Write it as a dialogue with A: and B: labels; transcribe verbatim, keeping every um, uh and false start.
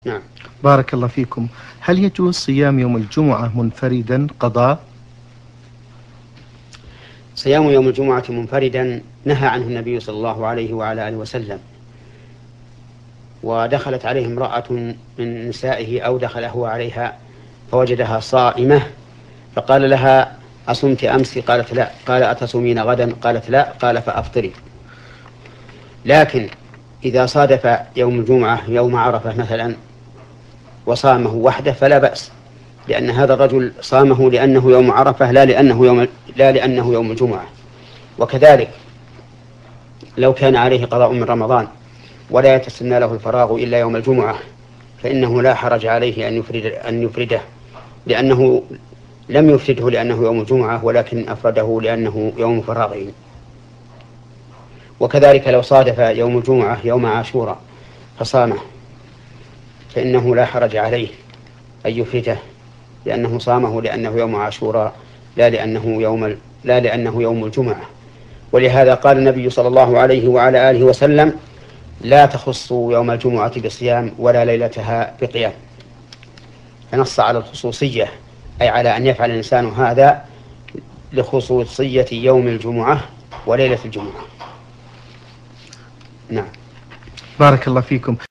A: نعم.
B: بارك الله فيكم. هل يجوز صيام يوم الجمعة منفردا قضاء؟
A: صيام يوم الجمعة منفردا نهى عنه النبي صلى الله عليه وعلى آله وسلم. ودخلت عليه امرأة من نسائه أو دخل هو عليها فوجدها صائمة فقال لها: أصمت أمس؟ قالت لا. قال: أتصومين غدا؟ قالت لا. قال: فأفطري. لكن إذا صادف يوم الجمعة يوم عرفة مثلا وصامه وحده فلا بأس، لأن هذا الرجل صامه لأنه يوم عرفة لا لأنه يوم, لا لأنه يوم الجمعة. وكذلك لو كان عليه قضاء من رمضان ولا يتسنى له الفراغ إلا يوم الجمعة فإنه لا حرج عليه أن يفرد أن يفرده، لأنه لم يفرده لأنه يوم الجمعة ولكن أفرده لأنه يوم فراغه. وكذلك لو صادف يوم الجمعة يوم عاشوراء فصامه فإنه لا حرج عليه أن يفرده، لأنه صامه لأنه يوم عاشوراء لا لأنه يوم لا لأنه يوم الجمعة. ولهذا قال النبي صلى الله عليه وعلى آله وسلم: لا تخصوا يوم الجمعة بصيام ولا ليلتها بقيام. فنص على الخصوصية، أي على أن يفعل الإنسان هذا لخصوصية يوم الجمعة وليلة الجمعة. نعم.
B: بارك الله فيكم.